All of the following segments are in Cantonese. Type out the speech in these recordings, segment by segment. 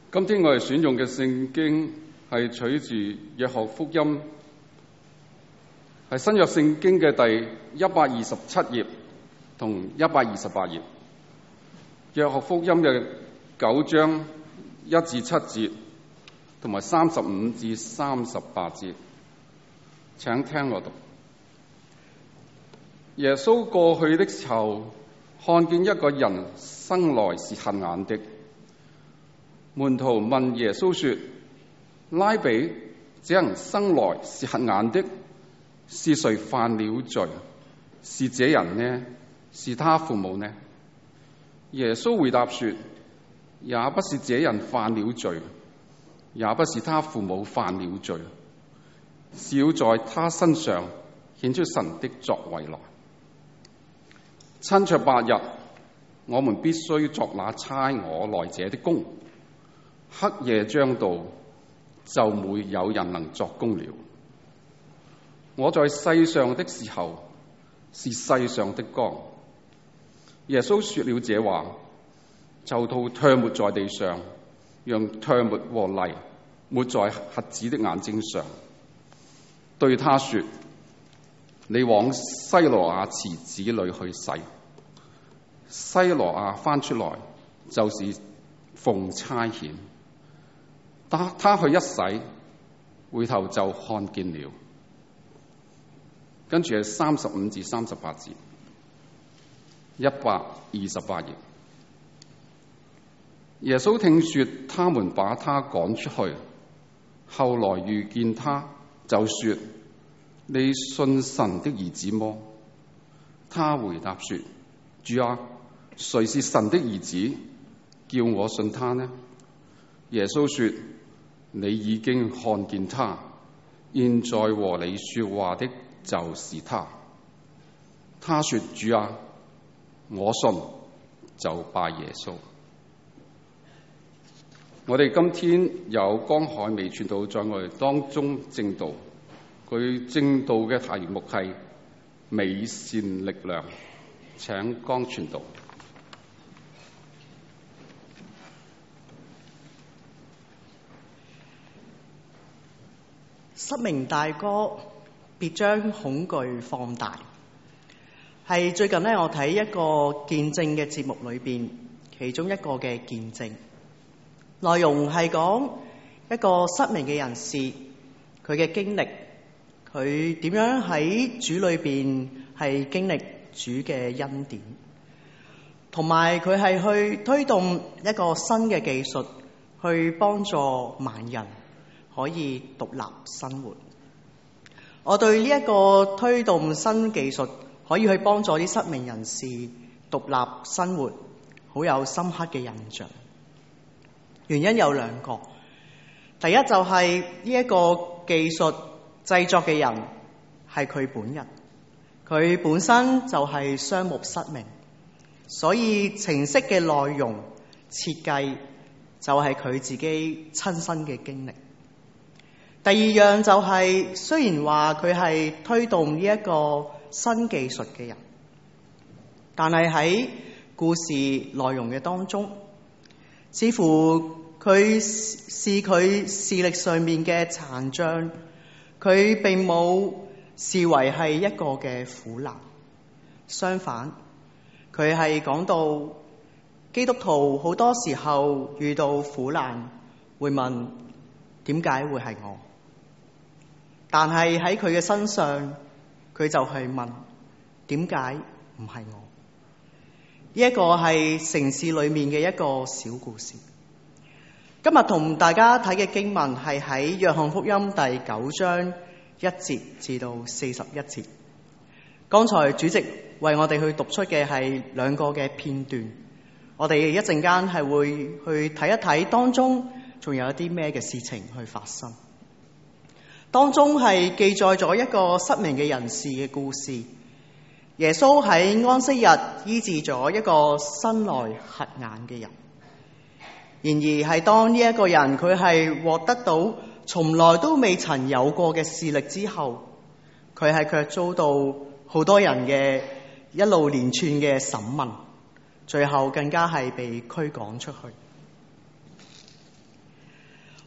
今天我哋選用嘅聖經係取自約翰福音，係新約聖經嘅第127頁同128頁。約翰福音嘅9章1至7節同埋35至38節，請聽我讀。耶穌過去的時候，看見一個人生來是瞎眼的。門徒問耶穌說：拉比，這人生來是瞎眼的，是誰犯了罪？是這人呢？是他父母呢？耶穌回答說：也不是這人犯了罪，也不是他父母犯了罪，是要在他身上顯出神的作為來。趁着白日，我們必須作那差我來者的工。黑夜將到，就沒有人能作工了。我在世上的時候，是世上的光。耶穌說了這話，就吐唾沫在地上，讓唾沫和泥抹在瞎子的眼睛上，對他說：你往西羅亞池子裏去洗。西羅亞翻出來，就是奉差遣。他去一洗，回頭就看見了。跟住係35至38節，128頁。耶穌聽說他們把他趕出去，後來遇見他，就說：你信神的兒子麼？他回答說：主啊，誰是神的兒子？叫我信他呢？耶穌說：你已經看見他，現在和你說話的就是他。他說：主啊，我信，就拜耶穌。我哋今天有江海美傳道在我哋當中證道，佢證道嘅題目係美善力量。請江傳道。 失明大哥，別將恐懼放大，係最近我睇一個見證嘅節目裏邊，其中一個嘅見證內容係講一個失明嘅人士，佢嘅經歷，佢點樣喺主裏邊係經歷主嘅恩典，同埋佢係去推動一個新嘅技術，去幫助盲人可以獨立生活。我對呢一個推動新技術可以去幫助啲失明人士獨立生活，好有深刻嘅印象。原因有兩個，第一就係呢一個技術製作嘅人係佢本人，佢本身就係雙目失明，所以程式嘅內容設計就係佢自己親身嘅經歷。第二樣就係，雖然話佢係推動呢一個新技術嘅人，但係喺故事內容嘅當中，似乎佢視力上面嘅殘障，佢並冇視為係一個嘅苦難。相反，佢係講到基督徒好多時候遇到苦難，會問點解會係我？但係喺佢嘅身上，佢就係問點解唔係我？呢一個係城市裏面嘅一個小故事。今日同大家睇嘅經文係喺約翰福音第9章1節至到41節。剛才主席為我哋去讀出嘅係兩個嘅片段，我哋一陣間係會去睇一睇當中仲有一啲咩嘅事情去發生。當中係記載咗一個失明嘅人士嘅故事。耶穌喺安息日醫治咗一個生來瞎眼嘅人。然而係當呢一個人佢係獲得到從來都未曾有過嘅視力之後，佢係卻遭到好多人嘅一路連串嘅審問，最後更加係被驅趕出去。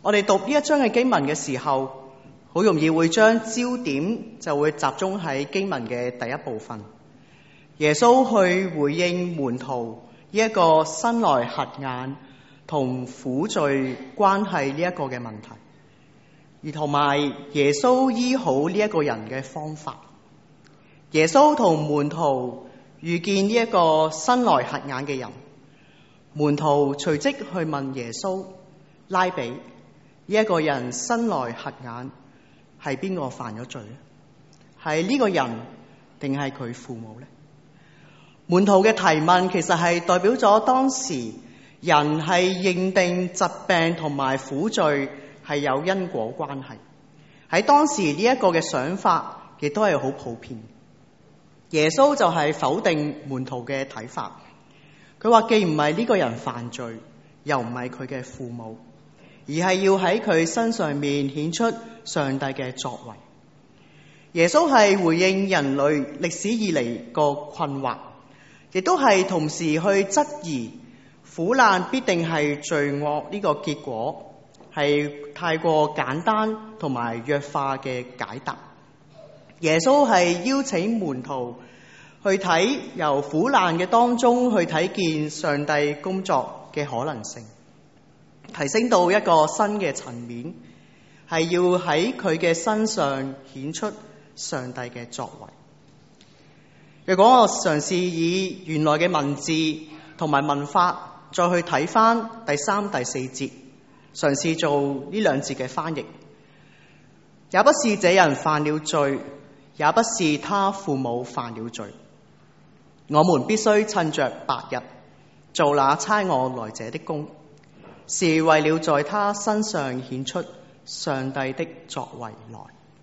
我哋讀呢一章嘅經文嘅時候，好容易會將焦點就會集中喺經文嘅第一部分。耶穌去回應門徒呢一個生來瞎眼同苦罪關係呢一個嘅問題，而同埋耶穌醫好呢一個人嘅方法。耶穌同門徒遇見呢一個生來瞎眼嘅人，門徒隨即去問耶穌：拉比，呢一個人生來瞎眼，係邊個犯咗罪咧？係呢個人定係佢父母呢？門徒嘅提問其實係代表咗當時人係認定疾病同埋苦罪係有因果關係。喺當時呢一個嘅想法亦都係好普遍。耶穌就係否定門徒嘅睇法，佢話既唔係呢個人犯罪，又唔係佢嘅父母，而係要喺佢身上面顯出上帝嘅作為。耶穌係回應人類歷史以嚟個困惑，亦都係同時去質疑苦難必定係罪惡呢個結果，係太過簡單同埋弱化嘅解答。耶穌係邀請門徒去睇由苦難嘅當中去睇見上帝工作嘅可能性，提升到一個新嘅層面，係要喺佢嘅身上顯出上帝嘅作為。若果我嘗試以原來嘅文字同埋文法再去睇翻第3、第4節，嘗試做呢兩節嘅翻譯，也不是這人犯了罪，也不是他父母犯了罪，我們必須趁着白日做那差我來者的工，是為了在他身上顯出上帝的作為來。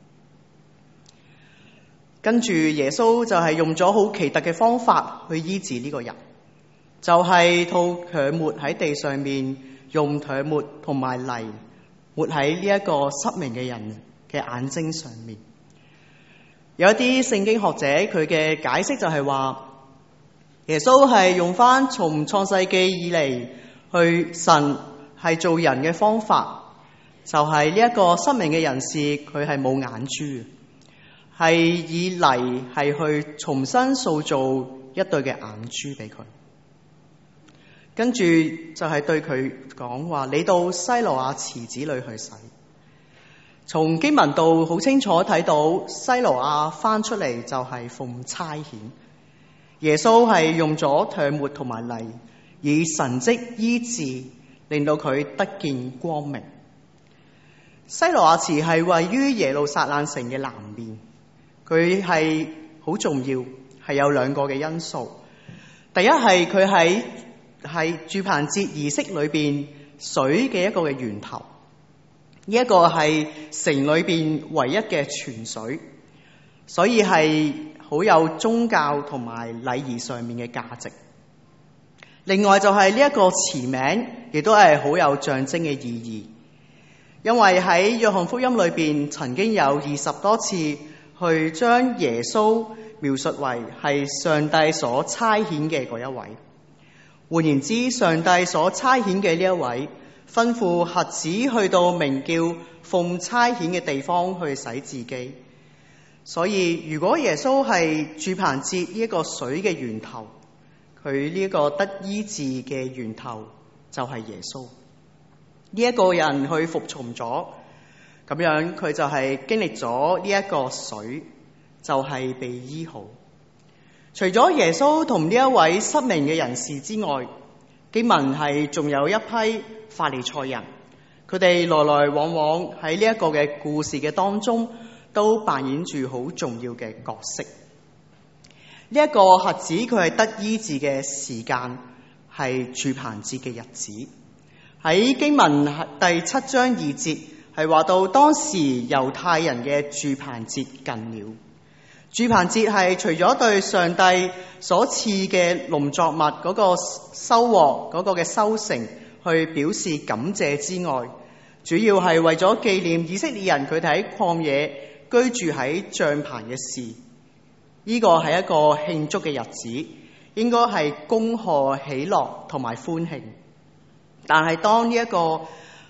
跟住耶穌就係用咗好奇特嘅方法去醫治呢個人，就係吐唾沫喺地上面，用唾沫同埋泥抹喺呢一個失明嘅人嘅眼睛上面。有一啲聖經學者佢嘅解釋就係話，耶穌係用翻從創世記以嚟去神係做人嘅方法，就係呢一個失明嘅人士佢係冇眼珠，係以泥係去重新塑造一對嘅眼珠俾佢。跟住就係對佢講話：你到西羅亞池子裏去洗。從經文度好清楚睇到西羅亞翻出嚟就係奉差遣。耶穌係用咗唾沫同埋泥，以神蹟醫治，令到佢得見光明。西羅亞池係位於耶路撒冷城嘅南面，佢係好重要，係有2個嘅因素。第一係佢喺住棚節儀式裏邊水嘅一個嘅源頭，呢一個係城裏邊唯一嘅泉水，所以係好有宗教同埋禮儀上面嘅價值。另外就係呢一個詞名，亦都係好有象徵嘅意義，因為喺約翰福音裏邊曾經有20多次去將耶穌描述為係上帝所差遣嘅嗰一位。換言之，上帝所差遣嘅呢一位，吩咐瞎子去到名叫奉差遣嘅地方去洗自己。所以如果耶穌係住棚節呢一個水嘅源頭，佢呢一個得醫治嘅源頭就係耶穌。呢一個人去服從咗，咁樣佢就係經歷咗呢一個水，就係被醫好。除咗耶穌同呢一位失明嘅人士之外，經文係仲有一批法利賽人，佢哋來來往往喺呢一個嘅故事嘅當中，都扮演住好重要嘅角色。呢一個瞎子佢係得醫治嘅時間係住棚節嘅日子。喺經文第7章2節係話到，當時猶太人嘅住棚節近了。住棚節係除咗對上帝所賜嘅農作物嗰個收穫嗰個嘅收成去表示感謝之外，主要係為咗紀念以色列人佢哋喺曠野居住喺帳棚嘅事。呢個係一個慶祝嘅日子，應該係恭賀喜樂同埋歡慶。但係當呢一個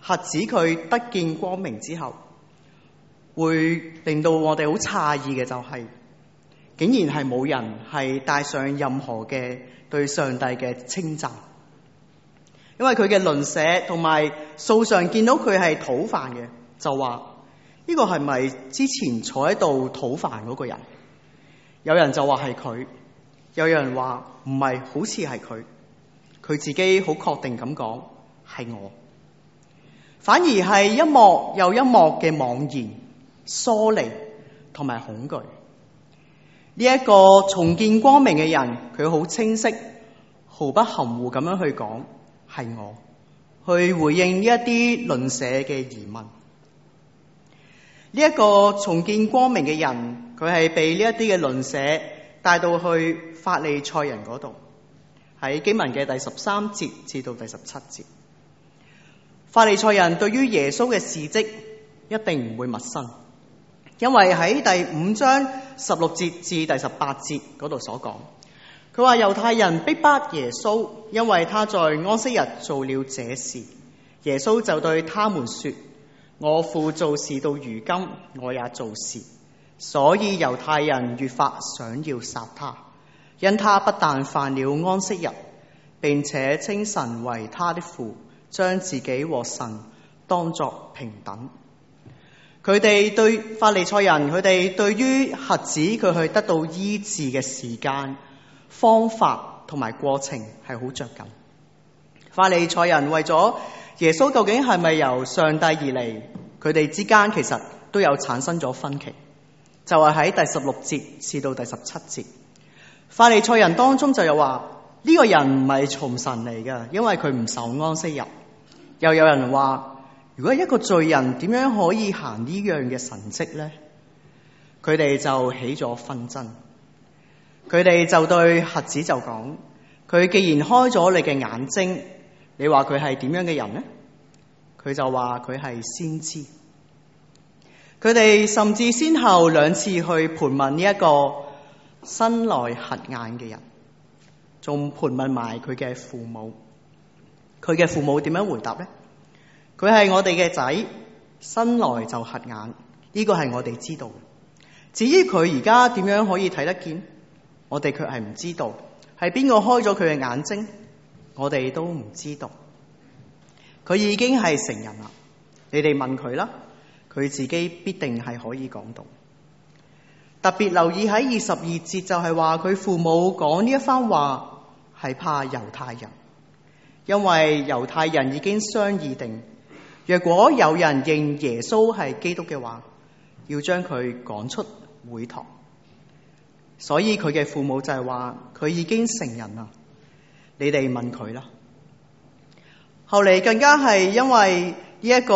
瞎子佢得見光明之後，會令到我哋好詫異嘅就係，竟然係冇人係帶上任何嘅對上帝嘅稱讚，因為佢嘅鄰舍同埋素常見到佢係討飯嘅，就話呢個係咪之前坐喺度討飯嗰個人？有人就話係佢，有人話唔係，好似係佢。佢自己好確定咁講係我，反而係一幕又一幕嘅茫然、疏離同埋恐懼。呢一個重見光明嘅人，佢好清晰、毫不含糊咁樣去講係我，去回應呢一啲鄰舍嘅疑問。呢一個重見光明嘅人，佢係被呢一啲嘅鄰舍帶到去法利賽人嗰度。喺經文嘅第13節至到第17節，法利賽人對於耶穌嘅事蹟一定唔會陌生，因為喺第5章16節至第18節嗰度所講，佢話猶太人逼迫耶穌，因為他在安息日做了這事。耶穌就對他們說：我父做事到如今，我也做事。所以猶太人越發想要殺他，因他不但犯了安息日，並且稱神為他的父，將自己和神當作平等。佢哋對法利賽人，佢哋對於瞎子佢去得到醫治嘅時間、方法同埋過程係好着緊。法利賽人為咗耶穌究竟係咪由上帝而嚟，佢哋之間其實都有產生咗分歧。就係喺第16節至到第17節，法利賽人當中就有話呢個人唔係從神嚟嘅，因為佢唔守安息日。又有人話，如果一個罪人點樣可以行呢樣嘅神蹟呢？佢哋就起咗紛爭。佢哋就對瞎子就講，佢既然開咗你嘅眼睛，你話佢係點樣嘅人呢？佢就話佢係先知。佢哋甚至先後2次去盤問呢一個生來瞎眼嘅人，仲盤問埋佢嘅父母。佢嘅父母點樣回答呢？佢係我哋嘅仔，生來就瞎眼，呢個係我哋知道。至於佢而家點樣可以睇得見，我哋卻係唔知道。係邊個開咗佢嘅眼睛，我哋都唔知道。佢已經係成人啦，你哋問佢啦，佢自己必定係可以講到。特別留意喺22節，就係話佢父母講呢一番話係怕猶太人，因為猶太人已經商議定，若果有人認耶穌係基督嘅話，要將佢趕出會堂。所以佢嘅父母就係話佢已經成人啦，你哋問佢啦。後嚟更加係因為呢一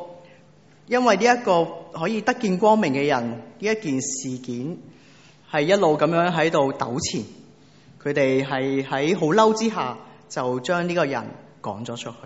個可以得見光明嘅人，呢一件事件係一路咁樣喺度糾纏，佢哋係喺好嬲之下就將呢個人趕咗出去。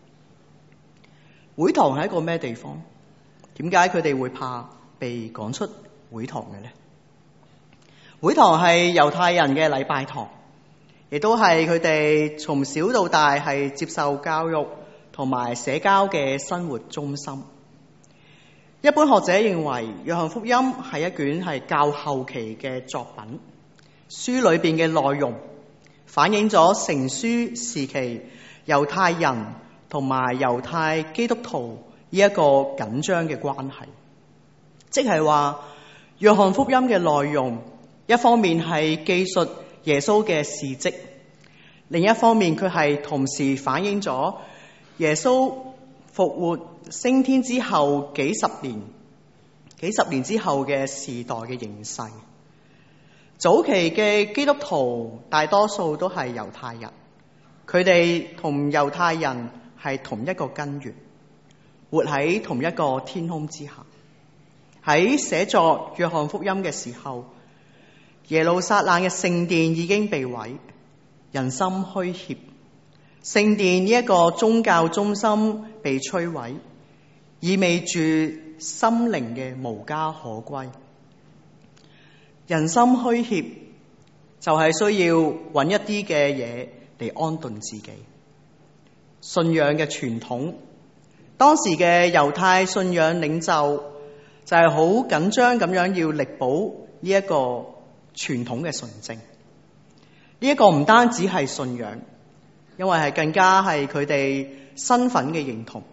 會堂係一個咩地方？點解佢哋會怕被趕出會堂嘅呢？會堂係猶太人嘅禮拜堂，亦都係佢哋從小到大係接受教育同埋社交嘅生活中心。一般學者認為《約翰福音》係一卷係較後期嘅作品，書裏邊嘅內容反映咗成書時期猶太人同埋猶太基督徒呢一個緊張嘅關係，即係話《約翰福音》嘅內容一方面係記述耶穌嘅事蹟，另一方面佢係同時反映咗耶穌復活升天之後幾十年之後嘅時代嘅形勢。早期嘅基督徒大多數都係猶太人，佢哋同猶太人係同一個根源，活喺同一個天空之下。喺寫作約翰福音嘅時候，耶路撒冷嘅聖殿已經被毀，人心虛怯，聖殿呢一個宗教中心被摧毀，意味住心靈嘅無家可歸。人心虛怯就係需要揾一啲嘅嘢嚟安頓自己。信仰嘅傳統當時嘅猶太信仰領袖就係好緊張咁樣要力保呢一個傳統嘅純正。呢一個唔單止係信仰，因為係更加係佢哋身份嘅認同。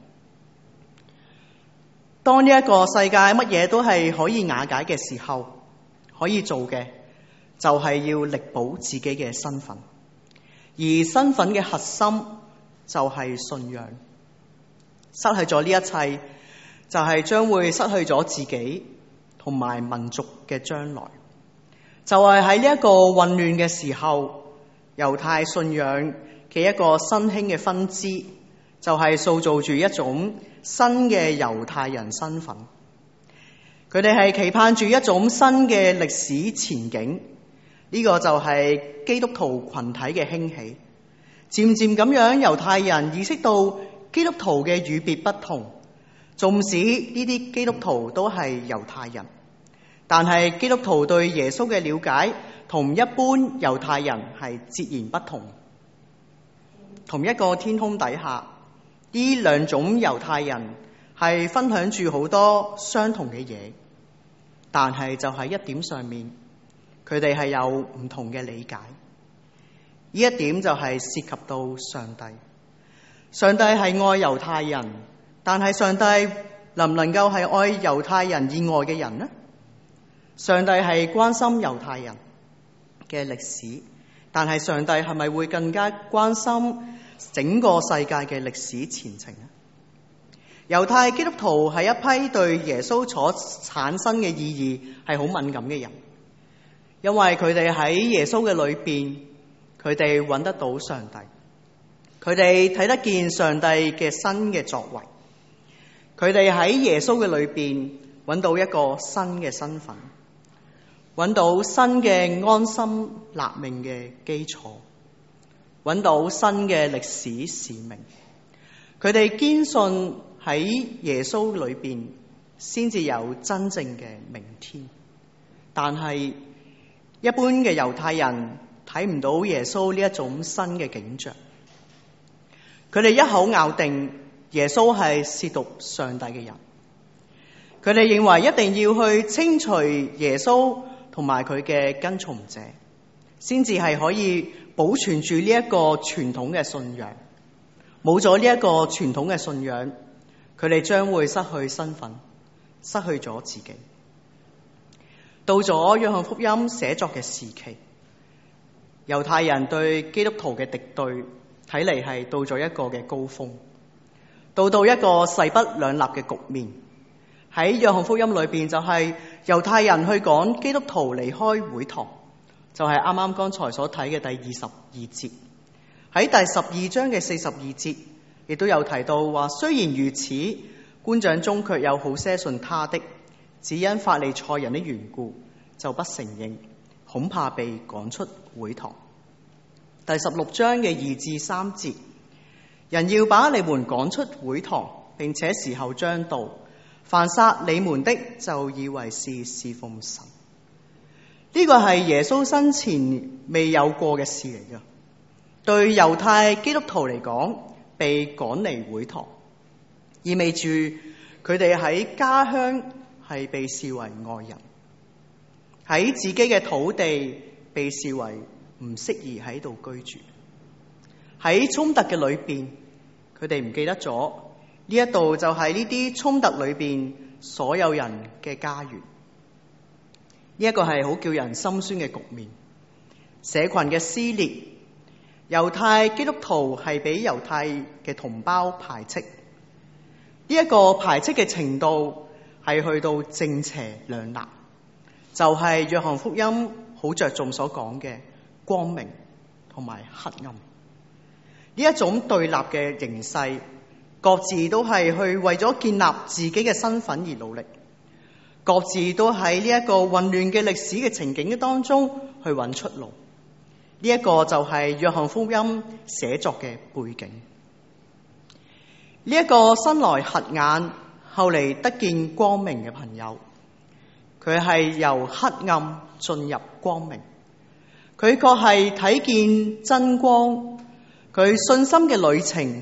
當呢一個世界乜嘢都係可以瓦解嘅時候，可以做嘅就係要力保自己嘅身份，而身份嘅核心就係信仰。失去咗呢一切，就係將會失去咗自己同埋民族嘅將來。就係喺呢一個混亂嘅時候，猶太信仰嘅一個新興嘅分支，就係塑造住一種新嘅猶太人身份。佢哋係期盼住一種新嘅歷史前景，呢個就係基督徒群體嘅興起。漸漸咁樣，猶太人意識到基督徒嘅與別不同，縱使呢啲基督徒都係猶太人，但係基督徒對耶穌嘅了解同一般猶太人係截然不同。同一個天空底下，呢兩種猶太人係分享住好多相同嘅嘢，但係就喺一點上面，佢哋係有唔同嘅理解。呢一點就係涉及到上帝。上帝係愛猶太人，但係上帝能唔能夠係愛猶太人以外嘅人呢？上帝係關心猶太人嘅歷史，但係上帝係咪會更加關心整個世界嘅歷史前程呢？猶太基督徒係一批對耶穌所產生嘅意義係好敏感嘅人，因為佢哋喺耶穌嘅裏邊，佢哋揾得到上帝。佢哋睇得見上帝嘅新嘅作為，佢哋喺耶穌嘅裏邊揾到一個新嘅身份，揾到新嘅安心立命嘅基礎，揾到新嘅歷史使命。佢哋堅信喺耶穌裏邊先至有真正嘅明天，但係一般嘅猶太人睇唔到耶穌呢一種新嘅景象。佢哋一口咬定耶穌係褻瀆上帝嘅人，佢哋認為一定要去清除耶穌同埋佢嘅跟從者，先至係可以保存住呢一個傳統嘅信仰。冇咗呢一個傳統嘅信仰，佢哋將會失去身份，失去咗自己。到咗約翰福音寫作嘅時期，猶太人對基督徒嘅敵對睇嚟係到咗一個嘅高峰，到一個勢不兩立嘅局面。喺約翰福音裏邊就係猶太人去趕基督徒離開會堂，就係啱啱剛才所睇嘅第22節。喺第12章嘅42節亦都有提到話，雖然如此，官長中卻有好些信他的，只因法利賽人的緣故，就不承認，恐怕被趕出會堂。第16章嘅2至3節，人要把你們趕出會堂，並且時候將到，凡殺你們的就以為是侍奉神。呢個係耶穌生前未有過嘅事嚟㗎。對猶太基督徒嚟講，被趕離會堂，意味住佢哋喺家鄉係被視為外人，喺自己嘅土地被視為唔適宜喺度居住。喺衝突嘅裏邊，佢哋唔記得咗呢一度就係呢啲衝突裏邊所有人嘅家園。呢一個係好叫人心酸嘅局面，社群嘅撕裂。猶太基督徒係俾猶太嘅同胞排斥，呢一個排斥嘅程度係去到正邪兩立，就係約翰福音好着重所講嘅光明同埋黑暗。呢一種對立嘅形勢，各自都係去為咗建立自己嘅身份而努力，各自都喺呢一個混亂嘅歷史嘅情景嘅當中去揾出路。呢一個就係約翰福音寫作嘅背景。呢一個生來瞎眼，後嚟得見光明嘅朋友，佢係由黑暗進入光明，佢確係睇見真光。佢信心嘅旅程係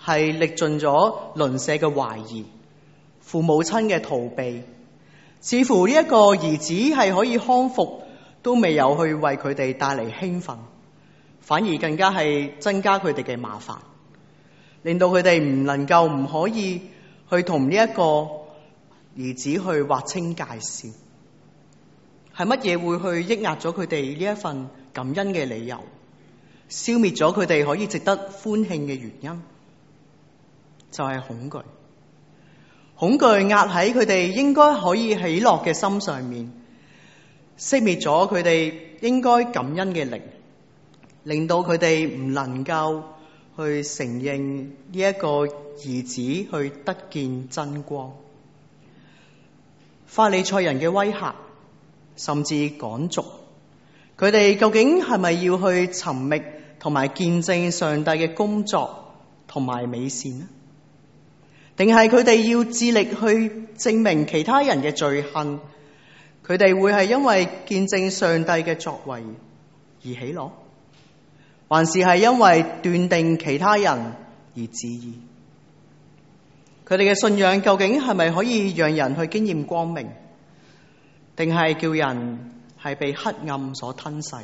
係歷盡咗鄰舍嘅懷疑、父母親嘅逃避，似乎呢一個兒子係可以康復，都未有去為佢哋帶嚟興奮，反而更加係增加佢哋嘅麻煩，令到佢哋唔可以去同呢一個兒子去劃清界線。係乜嘢會去抑壓咗佢哋呢一份感恩嘅理由，消滅咗佢哋可以值得歡慶嘅原因？就係恐懼。恐懼壓喺佢哋應該可以喜樂嘅心上面，熄滅咗佢哋應該感恩嘅靈，令到佢哋唔能夠去承認呢一個兒子去得見真光。法利賽人嘅威嚇，甚至趕逐，佢哋究竟係咪要去尋覓同埋見證上帝嘅工作同埋美善呢？定係佢哋要致力去證明其他人嘅罪行？佢哋會係因為見證上帝嘅作為而喜樂，還是係因為斷定其他人而自義？佢哋嘅信仰究竟係咪可以讓人去經驗光明，定係叫人係被黑暗所吞噬嘅？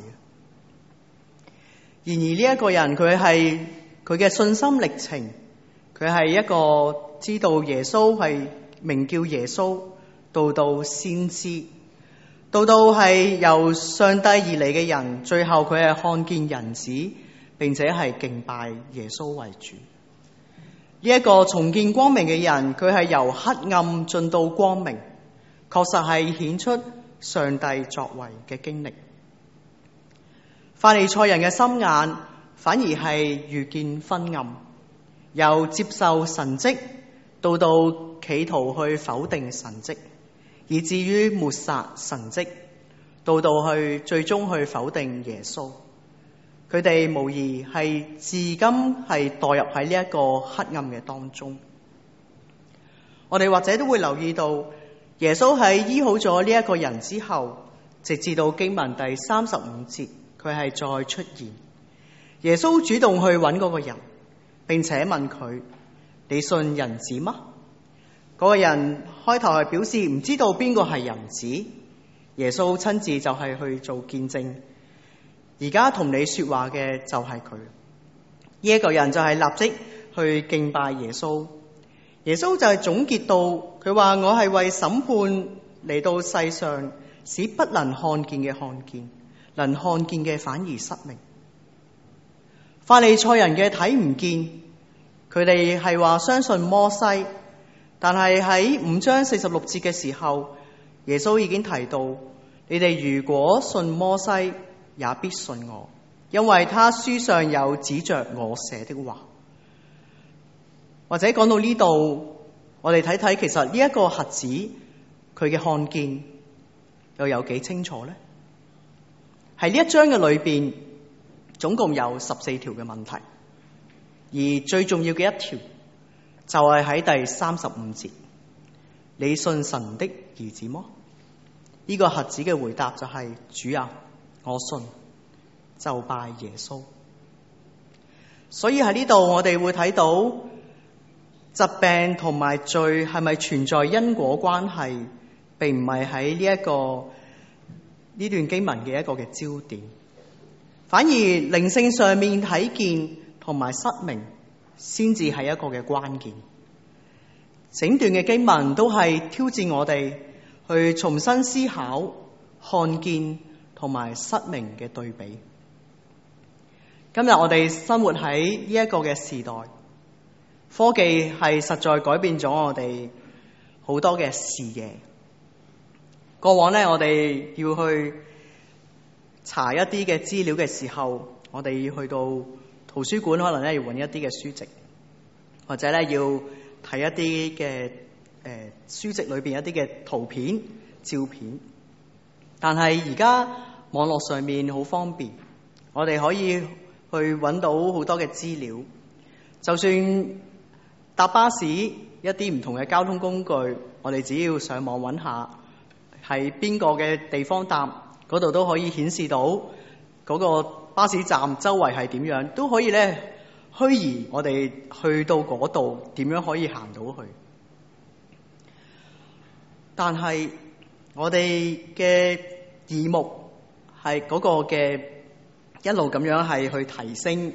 然而呢一個人，佢嘅信心歷程，佢係一個知道耶穌係名叫耶穌，到先知，到係由上帝而嚟嘅人，最後佢係看見人子，並且係敬拜耶穌為主。呢一個重見光明嘅人，佢係由黑暗進到光明，確實係顯出上帝作為嘅經歷。法利賽人嘅心眼反而係遇見昏暗，由接受神蹟到企圖去否定神蹟，以至於抹殺神蹟，到去最終去否定耶穌。佢哋無疑係至今係墮入喺呢一個黑暗嘅當中。我哋或者都會留意到，耶穌喺醫好咗呢一個人之後，直至到經文第35節，佢係再出現。耶穌主動去揾嗰個人，並且問佢：你信人子嗎？嗰個人開頭係表示唔知道邊個係人子，耶穌親自就係去做見證。而家同你說話嘅就係佢。呢一個人就係立即去敬拜耶穌。耶穌就係總結到，佢話：我係為審判嚟到世上，使不能看見嘅看見，能看見嘅反而失明。法利賽人嘅睇唔見，佢哋係話相信摩西，但係喺5章46節嘅時候，耶穌已經提到：你哋如果信摩西，也必信我，因為他書上有指着我寫的話。或者講到呢度，我哋睇睇其實呢一個瞎子佢嘅看見又有幾清楚呢？喺呢一章嘅裏邊，總共有14條嘅問題，而最重要嘅一條就係喺第35節：你信神的兒子麼？呢個瞎子嘅回答就係：主啊，我信，就拜耶穌。所以喺呢度我哋會睇到疾病同埋罪係咪存在因果關係，並唔係喺呢段經文嘅一個嘅焦點，反而靈性上面睇見同埋失明先至係一個嘅關鍵。整段嘅經文都係挑戰我哋去重新思考看見同埋失明嘅對比。今日我哋生活喺呢一個嘅時代，科技係實在改變咗我哋好多嘅視野。過往呢，我哋要去查一啲嘅資料嘅時候，我哋要去到圖書館，可能咧要揾一啲嘅書籍，或者咧要睇一啲嘅書籍裏邊一啲嘅圖片、照片。但係而家網絡上面好方便，我哋可以去揾到好多嘅資料。就算搭巴士，一啲唔同嘅交通工具，我哋只要上網揾下係邊個嘅地方搭，嗰度都可以顯示到嗰個巴士站周圍係點樣，都可以咧虛擬我哋去到嗰度點樣可以行到去。但係我哋嘅耳目係嗰個嘅一路咁樣係去提升，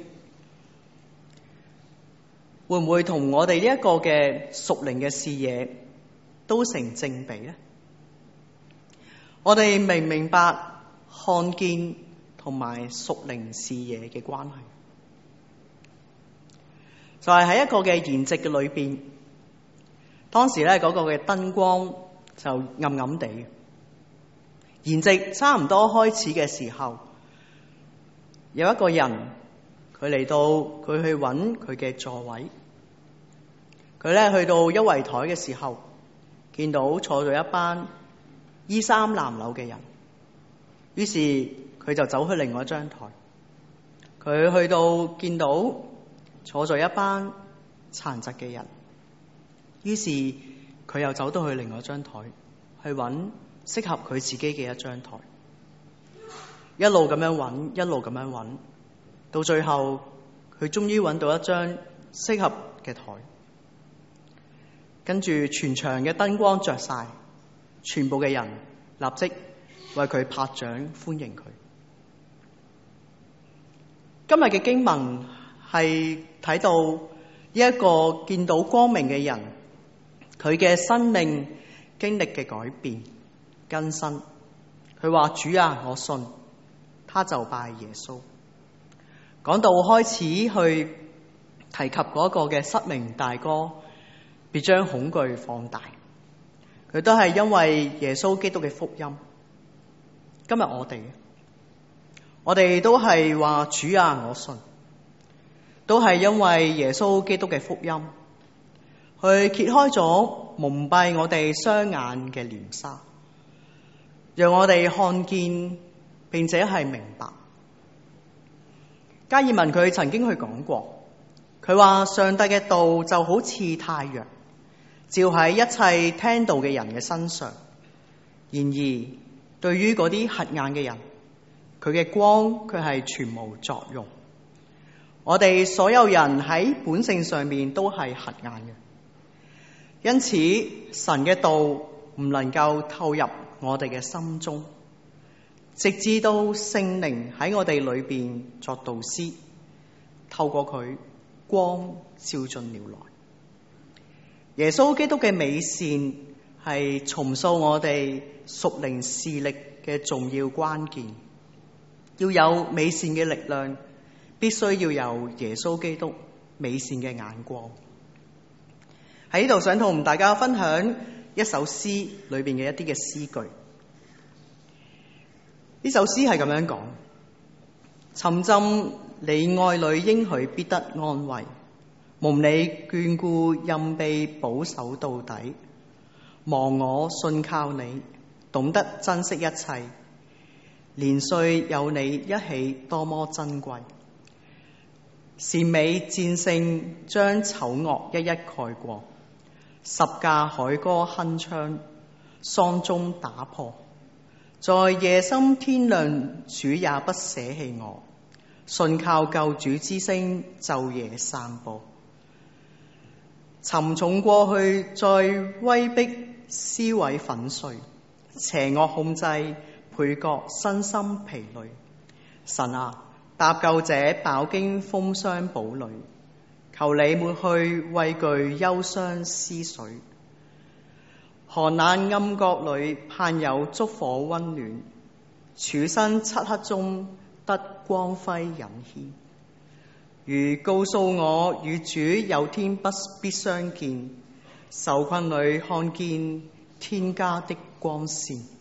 會唔會同我哋呢一個嘅屬靈嘅視野都成正比呢？我哋明唔明白看見同埋屬靈視野嘅關係？就係喺一個嘅筵席嘅裏邊，當時咧嗰個嘅燈光就暗暗地。筵席差唔多開始嘅時候，有一個人佢嚟到，佢去揾佢嘅座位。佢咧去到一圍台嘅時候，見到坐咗一班衣衫襤褸嘅人，於是佢就走去另外一張台。佢去到見到坐咗一班殘疾嘅人，於是佢又走到去另外一張台，去揾適合佢自己嘅一張台。一路咁樣揾，一路咁樣揾，到最後佢終於揾到一張適合嘅台。跟住全場嘅燈光着晒，全部嘅人立即為佢拍掌歡迎佢。今日嘅經文係睇到呢一個見到光明嘅人，佢嘅生命經歷嘅改變更新。佢話：主啊，我信。他就拜耶穌。講到開始去提及嗰個嘅失明大哥，別將恐懼放大。佢都係因為耶穌基督嘅福音。今日我哋都係話：主啊，我信。都係因為耶穌基督嘅福音，去揭開咗蒙蔽我哋雙眼嘅簾紗，讓我哋看見並且係明白。加爾文佢曾經去講過，佢話上帝嘅道就好似太陽，照喺一切聽道嘅人嘅身上。然而對於嗰啲瞎眼嘅人，佢嘅光卻係全無作用。我哋所有人喺本性上面都係瞎眼嘅，因此神嘅道唔能夠透入我哋嘅心中，直至到聖靈喺我哋裏邊作導師，透過佢光照進了來。耶穌基督嘅美善係重塑我哋屬靈視力嘅重要關鍵。要有美善嘅力量，必須要有耶穌基督美善嘅眼光。喺呢度想同大家分享一首詩裏邊嘅一啲嘅詩句。呢首詩係咁樣講：沉浸你愛裏應許必得安慰，蒙你眷顧任被保守到底。望我信靠你，懂得珍惜一切，年歲有你一起多麼珍貴。善美戰勝將醜惡一一蓋過，十架凱歌鏗鏘，喪鐘打破。在夜深天亮，主也不捨棄我，信靠救主之聲，晝夜散播。沉重過去，在威逼撕毀粉碎，邪惡控制，倍覺身心疲累。神啊，搭救者飽經風霜堡壘，求你抹去畏懼憂傷思緒。寒冷暗角裏盼有燭火溫暖，處身漆黑中得光輝引牽。如告訴我與主有天不必相見，愁困裏看見天家的光線。呢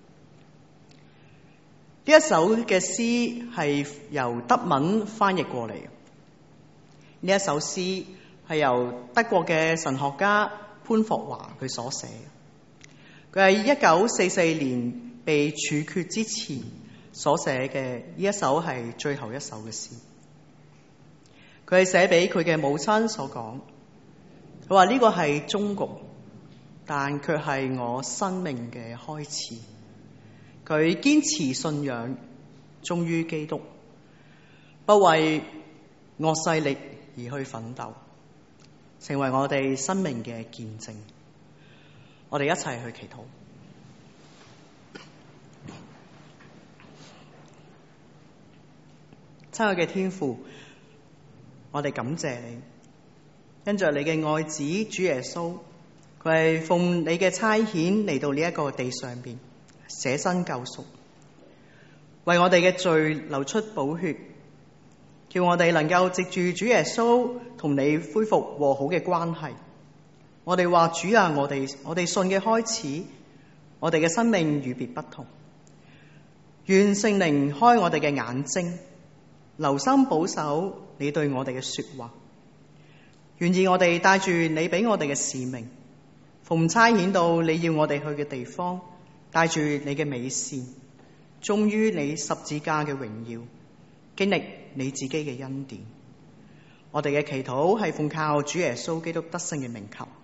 一首嘅詩係由德文翻譯過嚟。呢一首詩係由德國嘅神學家潘霍華佢所寫。佢係1944年被處決之前所寫嘅，呢一首係最後一首嘅詩。佢係寫俾佢嘅母親所講，佢話呢個係終局，但卻係我生命嘅開始。佢堅持信仰，忠於基督，不為惡勢力而去奮鬥，成為我哋生命嘅見證。我哋一齊去祈禱。親愛嘅天父，我哋感謝你，因着你嘅愛子主耶穌，佢係奉你嘅差遣嚟到呢一個地上邊捨身救贖，為我哋嘅罪流出寶血，叫我哋能夠藉住主耶穌同你恢復和好嘅關係。我哋話主啊，我哋信嘅開始，我哋嘅生命與別不同。願聖靈開我哋嘅眼睛，留心保守你對我哋嘅說話。願意我哋帶住你俾我哋嘅使命，奉差遣到你要我哋去嘅地方，帶住你嘅美善，忠於你十字架嘅榮耀，經歷你自己嘅恩典。我哋嘅祈禱係奉靠主耶穌基督得勝嘅名求。